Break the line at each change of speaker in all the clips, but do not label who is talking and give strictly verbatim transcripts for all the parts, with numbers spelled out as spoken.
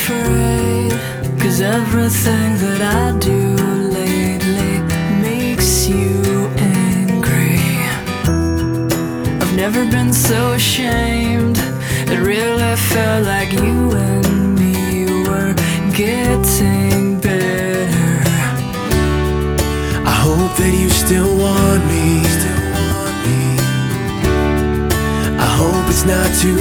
afraid, 'cause everything that I do lately makes you angry. I've never been so ashamed. It really felt like you and me were getting better.
I hope that you still want me. I hope it's not too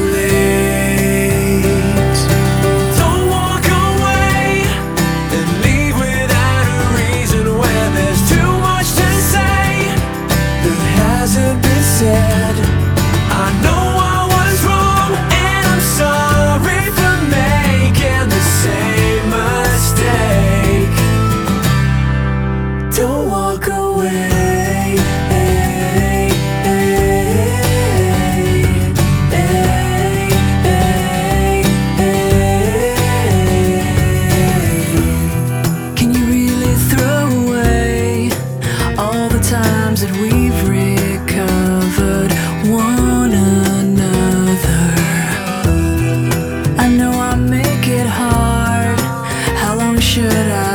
late. Don't walk away and leave without a reason when there's too much to say that hasn't been said. I know I was wrong and I'm sorry for making the same mistake. Don't walk away.
Times that we've recovered one another. I know I make it hard. How long should I